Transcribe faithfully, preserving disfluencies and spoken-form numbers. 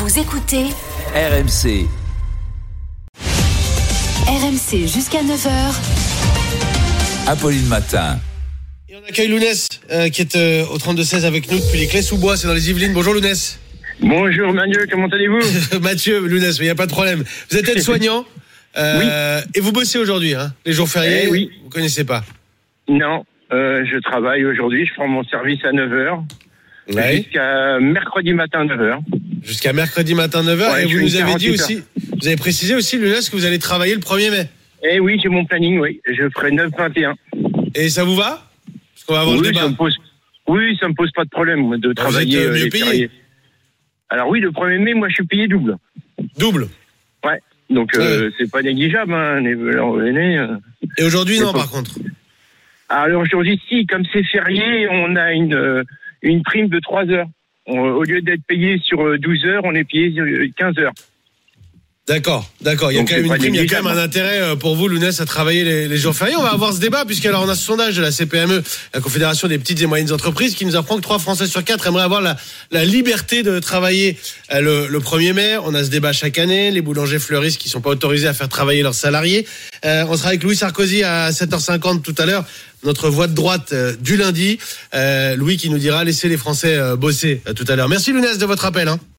Vous écoutez R M C. R M C jusqu'à neuf heures. Apolline Matin. Et on accueille Lounès euh, qui est euh, au trente-deux seize avec nous depuis les Clés-sous-Bois, c'est dans les Yvelines. Bonjour Lounès. Bonjour Mathieu, comment allez-vous? Mathieu, Lounès, il n'y a pas de problème. Vous êtes aide-soignant euh, oui. Et vous bossez aujourd'hui, hein, les jours fériés, eh oui. Vous ne connaissez pas? Non, euh, je travaille aujourd'hui, je prends mon service à neuf heures. Ouais. Jusqu'à mercredi matin neuf heures. Jusqu'à mercredi matin neuf heures. Ouais, et vous nous avez dit heures. aussi, vous avez précisé aussi, Lounès, que vous allez travailler le premier mai. Eh oui, j'ai mon planning, oui. Je ferai neuf vingt et un. Et ça vous va? Parce qu'on va avoir oui, le débat. Ça me pose... Oui, ça me pose pas de problème de travailler. Vous êtes euh, mieux les payé? fériés. Alors oui, le premier mai, moi je suis payé double. Double? Ouais. Donc euh, ouais. c'est pas négligeable, hein. Les... les... Euh... Et aujourd'hui, non, pas... par contre? Alors aujourd'hui, si, comme c'est férié, on a une, euh, une prime de trois heures. On, au lieu d'être payé sur douze heures, on est payé sur quinze heures. D'accord, d'accord. Il y a Donc, quand même une prime, il y a quand même un hein. intérêt pour vous, Lounès, à travailler les, les jours fériés. On va avoir ce débat, puisqu'alors on a ce sondage de la C P M E, la Confédération des petites et moyennes entreprises, qui nous apprend que trois Français sur quatre aimeraient avoir la, la liberté de travailler le, le premier mai. On a ce débat chaque année. Les boulangers fleuristes qui sont pas autorisés à faire travailler leurs salariés. Euh, on sera avec Louis Sarkozy à sept heures cinquante tout à l'heure. Notre voix de droite euh, du lundi. Euh, Louis qui nous dira laissez les Français euh, bosser euh, tout à l'heure. Merci Lounès de votre appel. Hein.